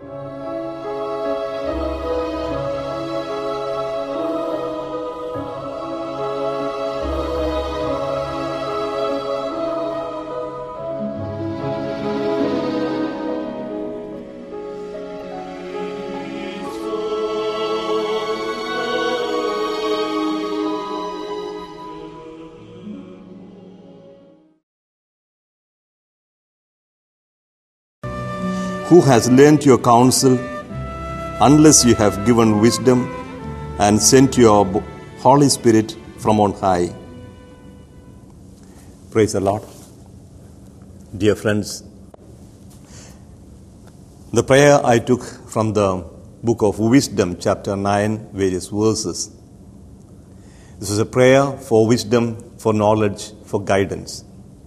Who has learnt your counsel, unless you have given wisdom and sent your Holy Spirit from on high? Praise the Lord. Dear friends, the prayer I took from the book of Wisdom, chapter 9, various verses. This is a prayer for wisdom, for knowledge, for guidance.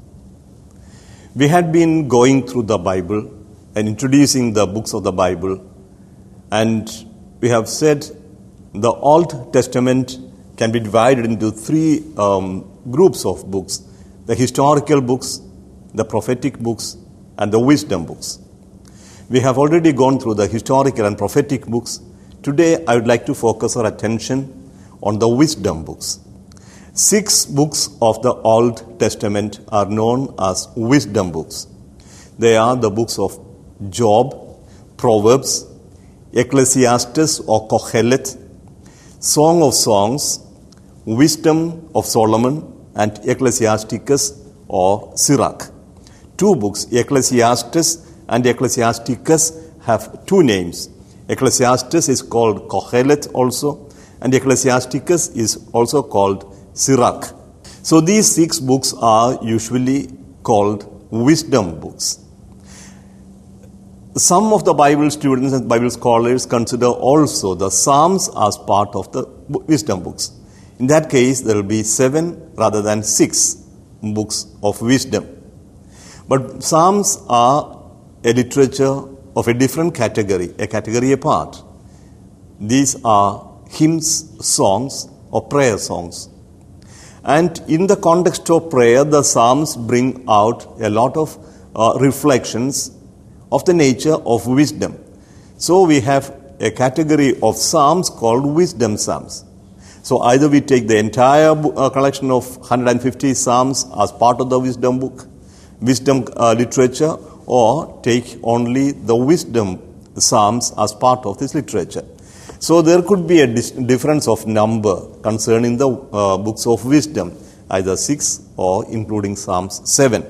We had been going through the Bible and introducing the books of the Bible, and we have said the Old Testament can be divided into three groups of books: the historical books, the prophetic books, and the wisdom books. We have already gone through the historical and prophetic books. Today I would like to focus our attention on the wisdom books. 6 books of the Old Testament are known as wisdom books. They are the books of Job, Proverbs, Ecclesiastes or Kohelet, Song of Songs, Wisdom of Solomon, and Ecclesiasticus or Sirach. 2 books, Ecclesiastes and Ecclesiasticus, have 2 names. Ecclesiastes is called Kohelet also, and Ecclesiasticus is also called Sirach. So these 6 books are usually called wisdom books. Some of the Bible students and Bible scholars consider also the Psalms as part of the wisdom books. In that case, there will be 7 rather than 6 books of wisdom. But Psalms are a literature of a different category, a category apart. These are hymns, songs, or prayer songs. And in the context of prayer, the Psalms bring out a lot of reflections of the nature of wisdom. So we have a category of psalms called wisdom psalms. So either we take the entire collection of 150 psalms as part of the wisdom book, wisdom literature, or take only the wisdom psalms as part of this literature. So there could be a difference of number concerning the books of wisdom, either 6 or including Psalms 7.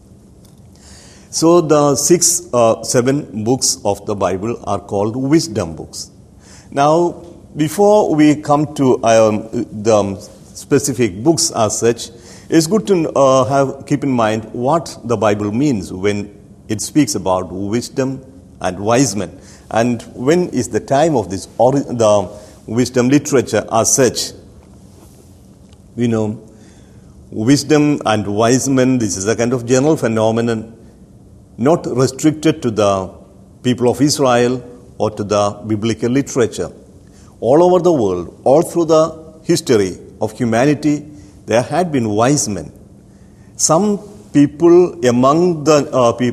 So the 7 books of the Bible are called wisdom books. Now, before we come to the specific books as such, it's good to keep in mind what the Bible means when it speaks about wisdom and wise men, and when is the time of this the wisdom literature as such. We know wisdom and wise men, this is a kind of general phenomenon, not restricted to the people of Israel or to the biblical literature. All over the world, all through the history of humanity, there had been wise men. Some people among the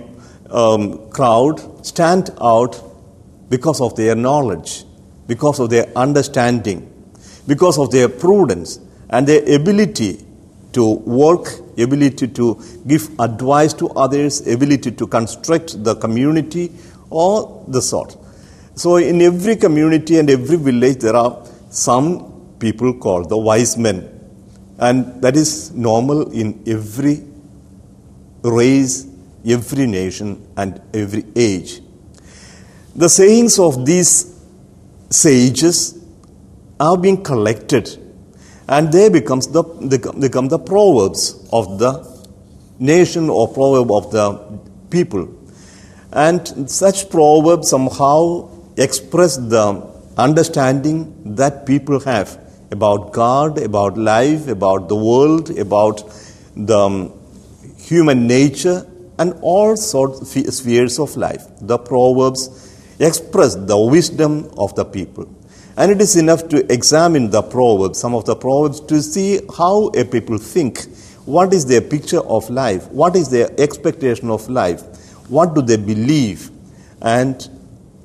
crowd stand out because of their knowledge, because of their understanding, because of their prudence and their ability to work, ability to give advice to others, ability to construct the community or the sort. So in every community and every village there are some people called the wise men, and that is normal in every race, every nation and every age. The sayings of these sages are being collected, and they become the proverbs of the nation or proverb of the people. And such proverbs somehow express the understanding that people have about God, about life, about the world, about the human nature, and all sorts of spheres of life. The proverbs express the wisdom of the people. And it is enough to examine the proverbs, some of the proverbs, to see how a people think, what is their picture of life, what is their expectation of life, what do they believe. And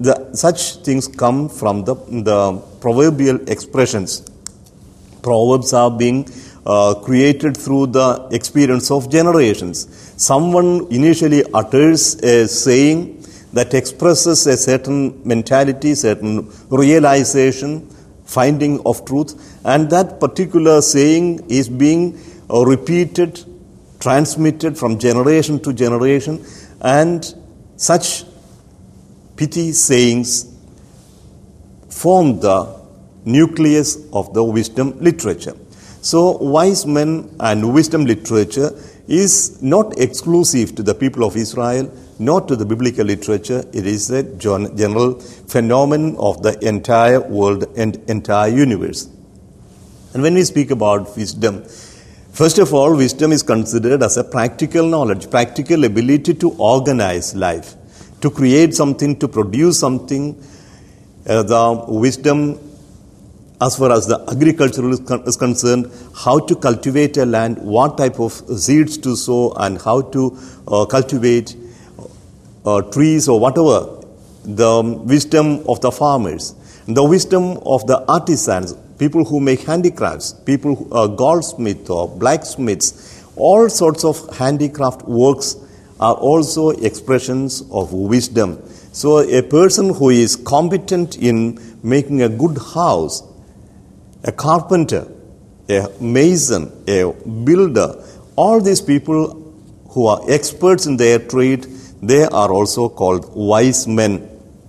such things come from the proverbial expressions. Proverbs are being created through the experience of generations. Someone initially utters a saying that expresses a certain mentality, certain realization, finding of truth, and that particular saying is being repeated, transmitted from generation to generation, and such pithy sayings form the nucleus of the wisdom literature. So, wise men and wisdom literature is not exclusive to the people of Israel, not to the biblical literature. It is a general phenomenon of the entire world and entire universe. And when we speak about wisdom, first of all, wisdom is considered as a practical knowledge, practical ability to organize life, to create something, to produce something. The wisdom, as far as the agriculture is concerned, how to cultivate a land, what type of seeds to sow, and how to cultivate trees or whatever. The wisdom of the farmers, the wisdom of the artisans, people who make handicrafts, people who are goldsmiths or blacksmiths, all sorts of handicraft works are also expressions of wisdom. So a person who is competent in making a good house, a carpenter, a mason, a builder, all these people who are experts in their trade, they are also called wise men.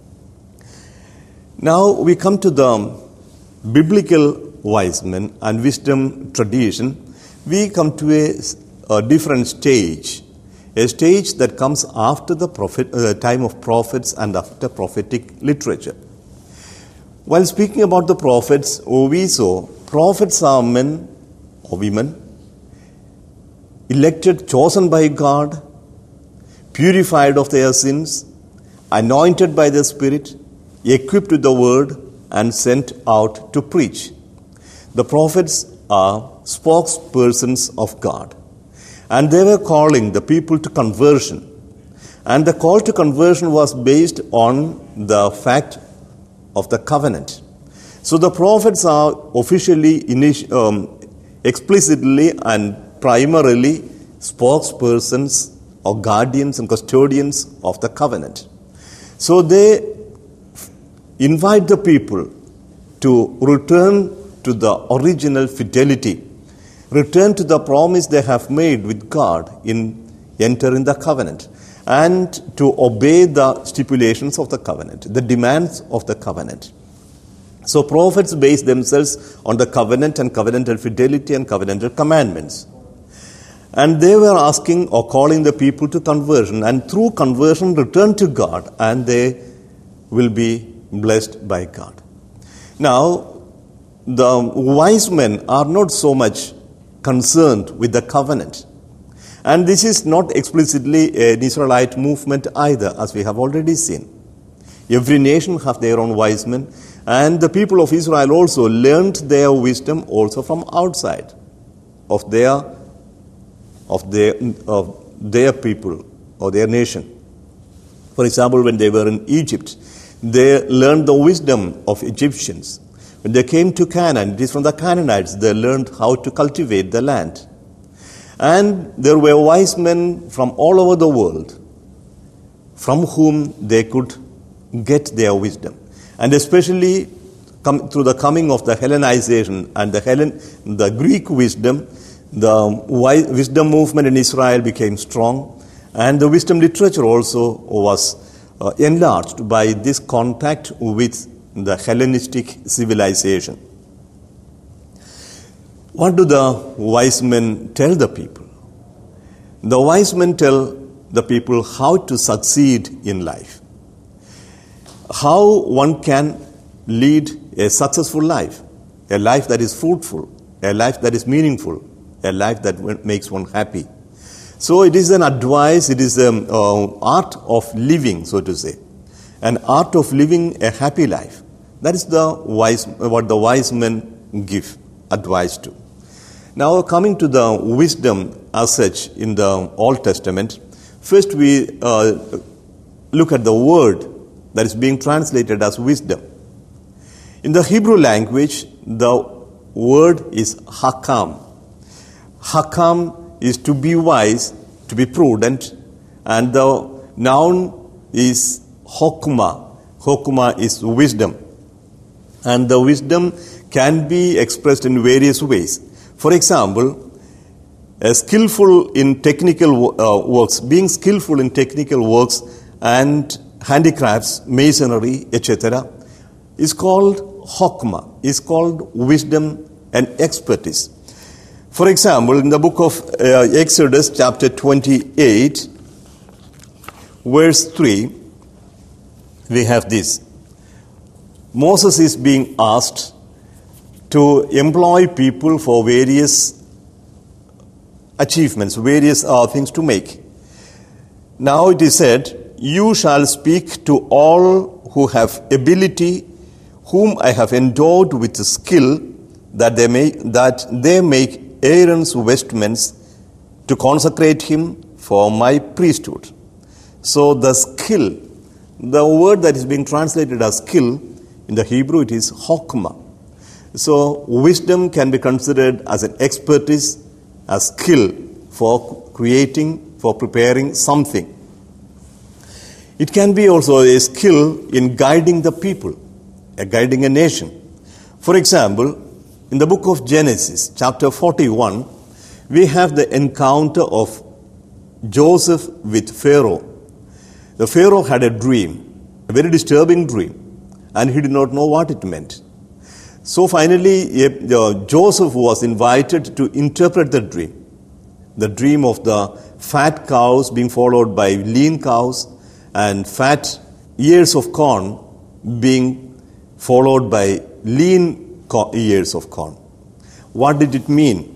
Now we come to the biblical wise men and wisdom tradition. We come to a different stage, a stage that comes after the time of prophets and after prophetic literature. While speaking about the prophets, we saw prophets are men or women, elected, chosen by God, purified of their sins, anointed by the Spirit, equipped with the word, and sent out to preach. The prophets are spokespersons of God, and they were calling the people to conversion. And the call to conversion was based on the fact of the covenant. So the prophets are officially, explicitly and primarily spokespersons or guardians and custodians of the covenant. So they invite the people to return to the original fidelity, return to the promise they have made with God in entering the covenant, and to obey the stipulations of the covenant, the demands of the covenant. So prophets base themselves on the covenant and covenantal fidelity and covenantal commandments. And they were asking or calling the people to conversion, and through conversion return to God, and they will be blessed by God. Now, the wise men are not so much concerned with the covenant. And this is not explicitly an Israelite movement either, as we have already seen. Every nation has their own wise men, and the people of Israel also learned their wisdom also from outside of their people or their nation. For example, when they were in Egypt, they learned the wisdom of Egyptians. When they came to Canaan, it is from the Canaanites they learned how to cultivate the land. And there were wise men from all over the world from whom they could get their wisdom. And especially through the coming of the Hellenization and the Greek wisdom, the wisdom movement in Israel became strong, and the wisdom literature also was enlarged by this contact with the Hellenistic civilization. What do the wise men tell the people? The wise men tell the people how to succeed in life, how one can lead a successful life, a life that is fruitful, a life that is meaningful, a life that makes one happy. So it is an advice, it is an art of living, so to say, an art of living a happy life. That is what the wise men give advice to. Now, coming to the wisdom as such in the Old Testament, first we look at the word that is being translated as wisdom. In the Hebrew language, the word is hakam. Hakam is to be wise, to be prudent, and the noun is hokma. Hokma is wisdom. And the wisdom can be expressed in various ways. For example, skillful in technical works, being skillful in technical works and handicrafts, masonry, etc., is called hokma, is called wisdom and expertise. For example, in the book of Exodus, chapter 28, verse 3, we have this. Moses is being asked to employ people for various achievements, various things to make. Now it is said, "You shall speak to all who have ability, whom I have endowed with skill, that they make Aaron's vestments to consecrate him for my priesthood." So the skill, the word that is being translated as skill, in the Hebrew it is hokma. So wisdom can be considered as an expertise, a skill for creating, for preparing something. It can be also a skill in guiding the people, guiding a nation. For example, in the book of Genesis, chapter 41, we have the encounter of Joseph with Pharaoh. The Pharaoh had a dream, a very disturbing dream, and he did not know what it meant. So finally, Joseph was invited to interpret the dream of the fat cows being followed by lean cows and fat ears of corn being followed by lean ears of corn. What did it mean?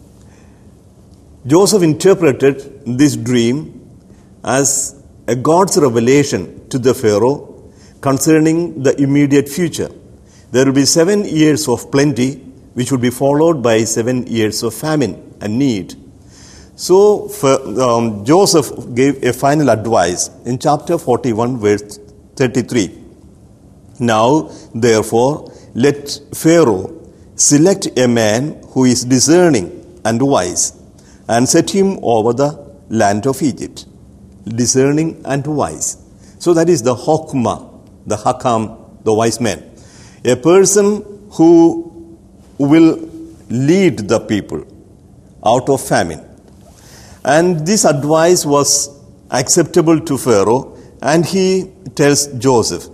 Joseph interpreted this dream as a God's revelation to the Pharaoh concerning the immediate future. There will be 7 years of plenty, which will be followed by 7 years of famine and need. So Joseph gave a final advice in chapter 41, verse 33. "Now, therefore, let Pharaoh select a man who is discerning and wise, and set him over the land of Egypt." Discerning and wise. So that is the hokma, the hakam, the wise man. A person who will lead the people out of famine. And this advice was acceptable to Pharaoh, and he tells Joseph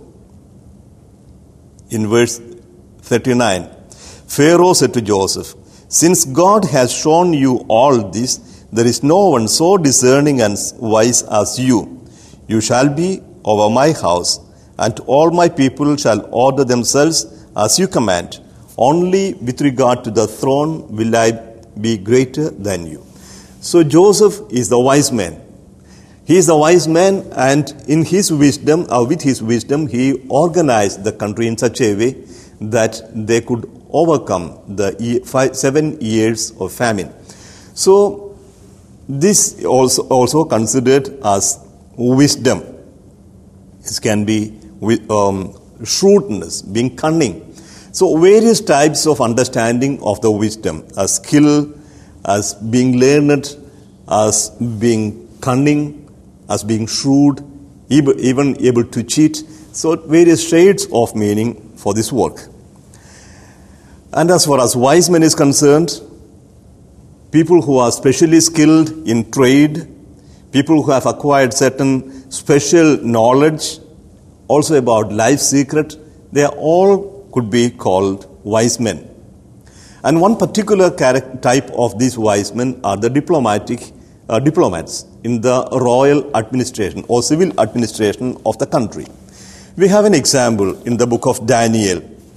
in verse 39, Pharaoh said to Joseph, "Since God has shown you all this, there is no one so discerning and wise as you. You shall be over my house, and all my people shall order themselves as you command. Only with regard to the throne will I be greater than you." So Joseph is the wise man. He is the wise man, and in his wisdom, or with his wisdom, he organized the country in such a way that they could overcome the 7 years of famine. So this also considered as wisdom. It can be shrewdness, being cunning. So various types of understanding of the wisdom, as skill, as being learned, as being cunning, as being shrewd, even able to cheat. So various shades of meaning for this work. And as far as wise men is concerned, people who are specially skilled in trade, people who have acquired certain special knowledge, also about life secret, they all could be called wise men. And one particular type of these wise men are the diplomats in the royal administration or civil administration of the country. We have an example in the book of Daniel.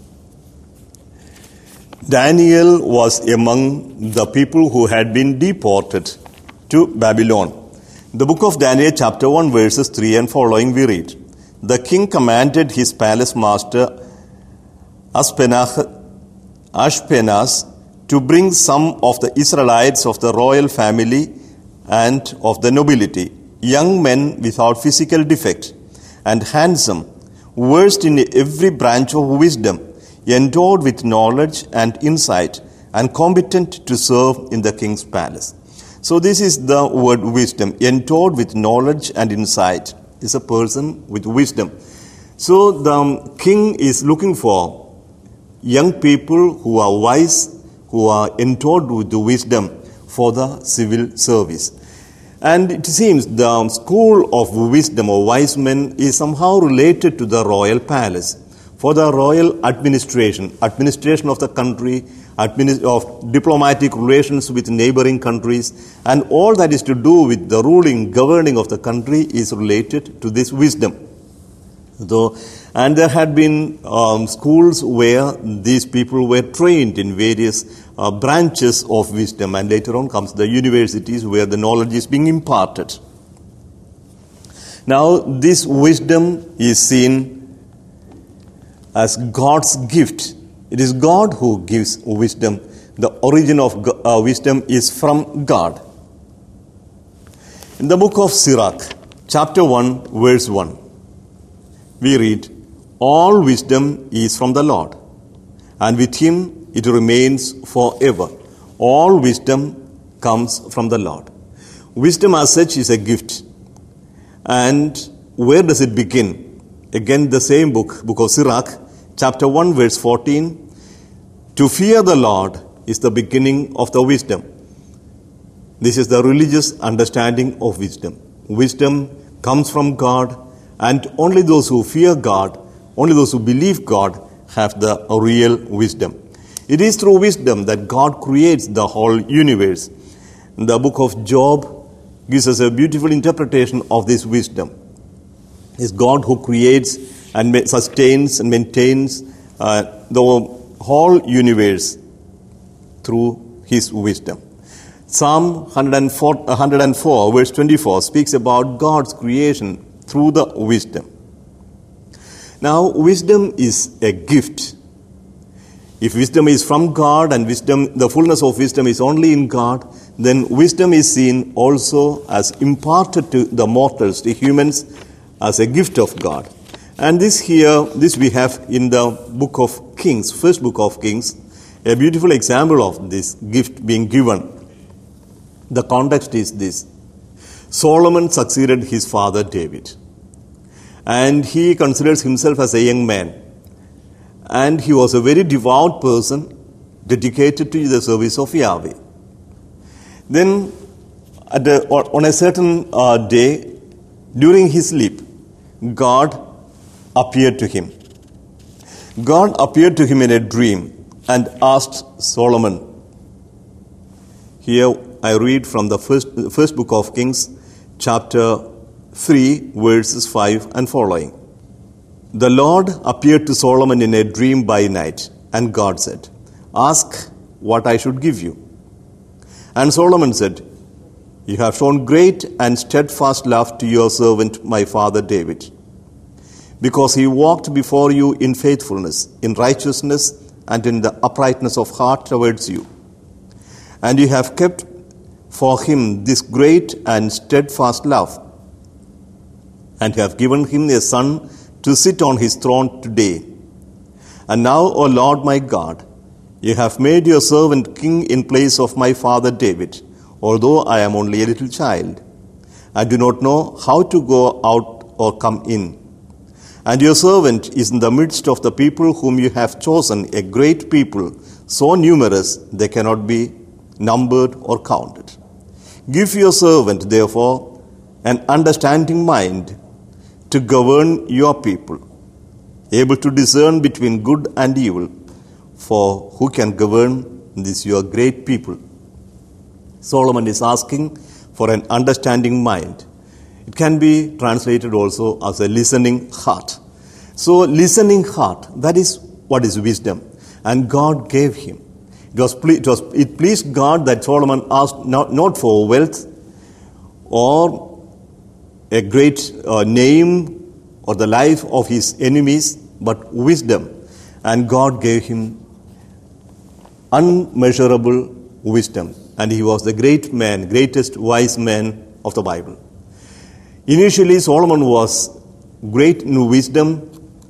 Daniel was among the people who had been deported to Babylon. The book of Daniel, chapter 1, verses 3 and following, we read, "The king commanded his palace master Ashpenaz to bring some of the Israelites of the royal family and of the nobility, young men without physical defect and handsome, versed in every branch of wisdom, endowed with knowledge and insight, and competent to serve in the king's palace. So this is the word wisdom. Endowed with knowledge and insight is a person with wisdom. So the king is looking for young people who are wise, who are endowed with the wisdom for the civil service. And it seems the school of wisdom or wise men is somehow related to the royal palace. For the royal administration of the country, of diplomatic relations with neighboring countries, and all that is to do with the ruling, governing of the country is related to this wisdom. And there had been schools where these people were trained in various branches of wisdom, and later on comes the universities where the knowledge is being imparted. Now, this wisdom is seen as God's gift. It is God who gives wisdom. The origin of wisdom is from God. In the book of Sirach, chapter 1, verse 1, we read, "All wisdom is from the Lord, and with him it remains forever." All wisdom comes from the Lord. Wisdom as such is a gift. And where does it begin? Again, the same book of Sirach, chapter 1, verse 14, "To fear the Lord is the beginning of the wisdom." This is the religious understanding of wisdom. Wisdom comes from God, and only those who fear God, only those who believe God, have the real wisdom. It is through wisdom that God creates the whole universe. The book of Job gives us a beautiful interpretation of this wisdom. It's God who creates and sustains and maintains the whole universe through his wisdom. Psalm 104, verse 24 speaks about God's creation through the wisdom. Now, wisdom is a gift. If wisdom is from God and the fullness of wisdom is only in God, then wisdom is seen also as imparted to the mortals, the humans, as a gift of God. And this we have in the book of Kings, first book of Kings, a beautiful example of this gift being given. The context is this. Solomon succeeded his father David, and he considers himself as a young man, and he was a very devout person dedicated to the service of Yahweh. Then on a certain day, during his sleep, God appeared to him. God appeared to him in a dream and asked Solomon. Here I read from the first book of Kings, chapter 3, verses 5 and following. "The Lord appeared to Solomon in a dream by night, and God said, 'Ask what I should give you.' And Solomon said, 'You have shown great and steadfast love to your servant, my father David, because he walked before you in faithfulness, in righteousness, and in the uprightness of heart towards you. And you have kept for him this great and steadfast love, and have given him a son to sit on his throne today. And now, O Lord my God, you have made your servant king in place of my father David, although I am only a little child. I do not know how to go out or come in. And your servant is in the midst of the people whom you have chosen, a great people, so numerous they cannot be numbered or counted. Give your servant, therefore, an understanding mind to govern your people, able to discern between good and evil, for who can govern this your great people?" Solomon is asking for an understanding mind. It can be translated also as a listening heart. So, listening heart, that is what is wisdom. And God gave him. It pleased God that Solomon asked not for wealth or a great name or the life of his enemies, but wisdom. And God gave him unmeasurable wisdom. And he was the greatest wise man of the Bible. Initially, Solomon was great in wisdom,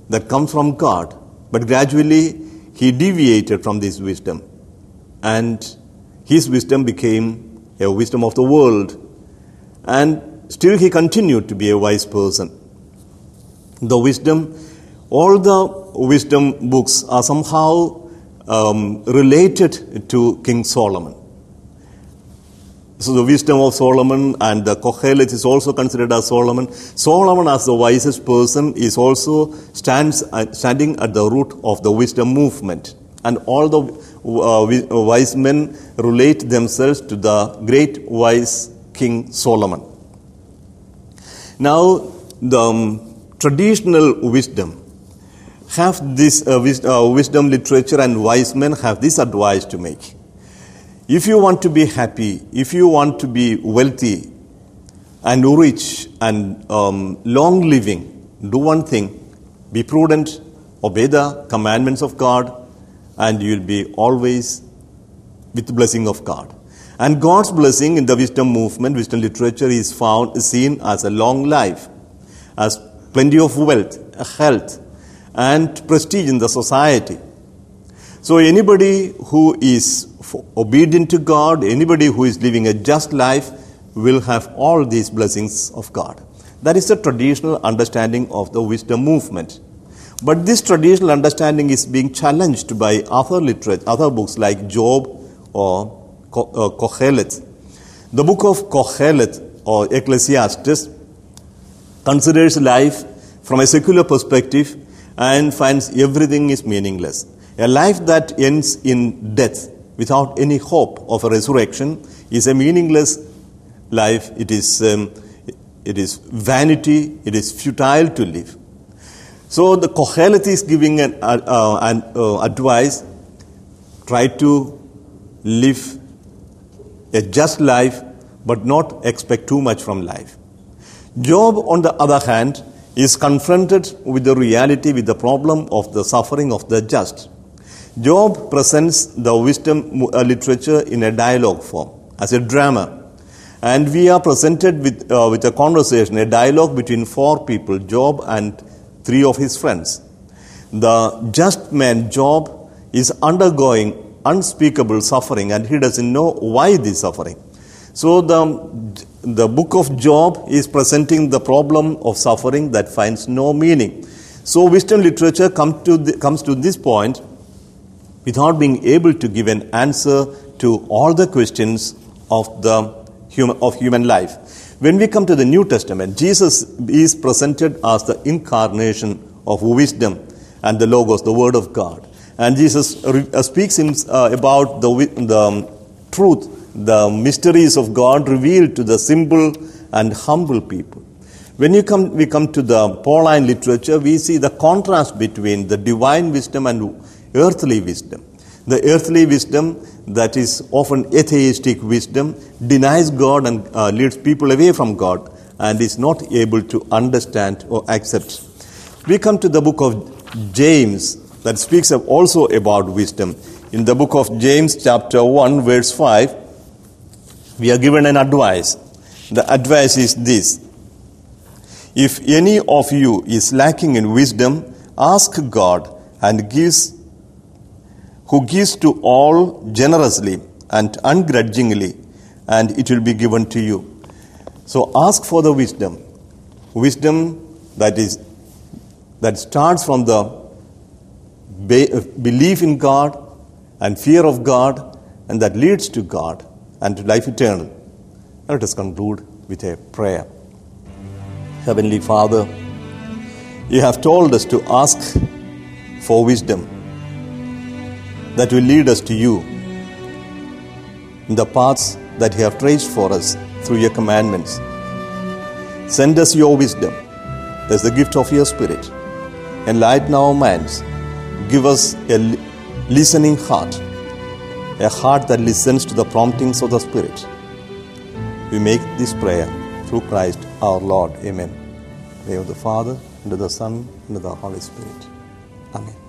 that comes from God, but gradually he deviated from this wisdom, and his wisdom became a wisdom of the world, and still he continued to be a wise person. All the wisdom books are somehow related to King Solomon. So the wisdom of Solomon and the Kohelet is also considered as Solomon. Solomon, as the wisest person, is also standing at the root of the wisdom movement. And all the wise men relate themselves to the great wise King Solomon. Now, the traditional wisdom have this wisdom literature, and wise men have this advice to make. If you want to be happy, if you want to be wealthy and rich and long living, do one thing: be prudent, obey the commandments of God, and you will be always with the blessing of God. And God's blessing in the wisdom movement, wisdom literature, is seen as a long life, as plenty of wealth, health, and prestige in the society. So anybody who is obedient to God, anybody who is living a just life, will have all these blessings of God. That is the traditional understanding of the wisdom movement. But this traditional understanding is being challenged by other books like Job or Kohelet. The book of Kohelet or Ecclesiastes considers life from a secular perspective and finds everything is meaningless. A life that ends in death without any hope of a resurrection is a meaningless life. It is vanity. It is futile to live. So the Kohelet is giving an advice: try to live a just life, but not expect too much from life. Job, on the other hand, is confronted with the reality, with the problem of the suffering of the just. Job presents the wisdom literature in a dialogue form, as a drama. And we are presented with a conversation, a dialogue between four people, Job and three of his friends. The just man, Job, is undergoing unspeakable suffering, and he doesn't know why this suffering. So the book of Job is presenting the problem of suffering that finds no meaning. So wisdom literature comes to this point without being able to give an answer to all the questions of human life. When we come to the New Testament, Jesus is presented as the incarnation of wisdom and the Logos, the Word of God. And Jesus speaks about the truth, the mysteries of God revealed to the simple and humble people. When we come to the Pauline literature, we see the contrast between the divine wisdom and earthly wisdom. The earthly wisdom, that is often atheistic wisdom, denies God and leads people away from God and is not able to understand or accept. We come to the book of James that speaks also about wisdom. In the book of James chapter 1 verse 5, we are given an advice. The advice is this: if any of you is lacking in wisdom, ask God, and who gives to all generously and ungrudgingly, and it will be given to you. So ask for the wisdom that starts from the belief in God and fear of God, and that leads to God and to life eternal. Let us conclude with a prayer. Heavenly Father, you have told us to ask for wisdom that will lead us to you in the paths that you have traced for us through your commandments. Send us your wisdom. That's the gift of your Spirit. Enlighten our minds. Give us a listening heart, a heart that listens to the promptings of the Spirit. We make this prayer through Christ our Lord. Amen. In the name of the Father, and of the Son, and of the Holy Spirit. Amen.